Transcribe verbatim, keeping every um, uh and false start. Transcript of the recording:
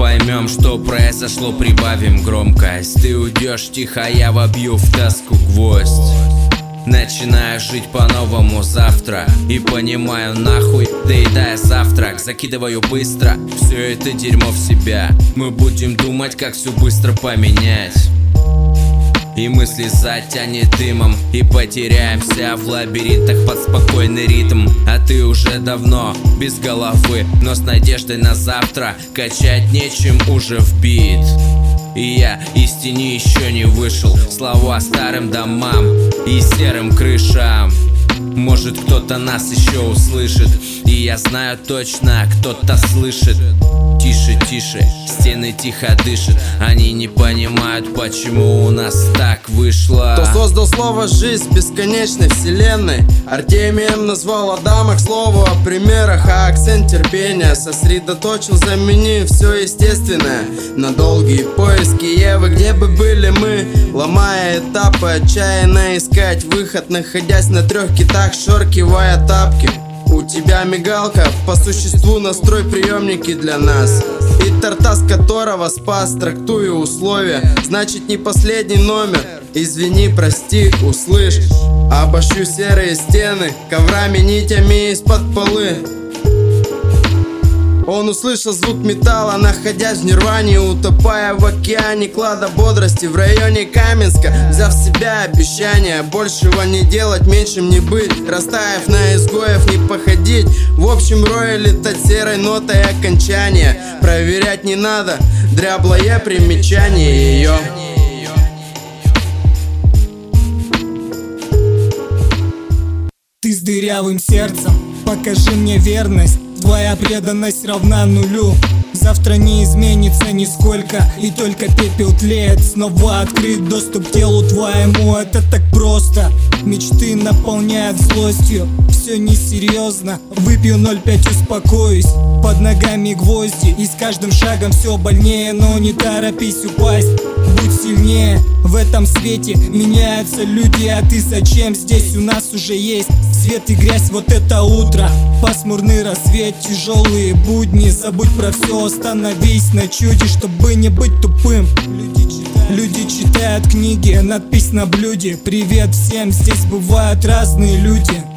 поймем, что произошло, прибавим громкость. Ты уйдешь тихо, я вобью в тоску гвоздь. Начинаю жить по-новому завтра и понимаю, нахуй, доедая завтрак, закидываю быстро все это дерьмо в себя. Мы будем думать, как все быстро поменять. И мысли затянет дымом, и потеряемся в лабиринтах под спокойный ритм. А ты уже давно без головы, но с надеждой на завтра качать нечем уже в бит. И я из тени еще не вышел, слова старым домам и серым крышам. Может, кто-то нас еще услышит, и я знаю точно, кто-то слышит. Тише, тише, стены тихо дышат. Они не понимают, почему у нас так вышло. Кто создал слово «жизнь» в бесконечной вселенной? Артемием назвал Адама, к слову о примерах, а акцент терпения сосредоточил, заменив все естественное на долгие поиски Евы. Где бы были мы, ломая этапы, отчаянно искать выход, находясь на трех китах, шоркивая тапки. У тебя мигалка, по существу настрой приемники для нас, и тартас которого спас, трактую условия. Значит, не последний номер, извини, прости, услышь. Обошью серые стены коврами, нитями из-под полы. Он услышал звук металла, находясь в нирване, утопая в океане клада бодрости в районе Каменска. Взяв в себя обещание большего не делать, меньшим не быть, растаяв на изгоев не походить. В общем рое летать серой нотой окончания. Проверять не надо, дряблое примечание ее. Ты с дырявым сердцем, покажи мне верность. Твоя преданность равна нулю. Завтра не изменится нисколько, и только пепел тлеет. Снова открыт доступ к телу твоему, это так просто. Мечты наполняют злостью, все несерьезно. Выпью ноль пять, успокоюсь. Под ногами гвозди, и с каждым шагом все больнее. Но не торопись упасть, будь сильнее. В этом свете меняются люди, а ты зачем здесь? У нас уже есть свет и грязь, вот это утро. Пасмурный рассвет, тяжелые будни. Забудь про все, остановись на чуде, чтобы не быть тупым. Люди читают книги, надпись на блюде. Привет всем, здесь бывают разные люди.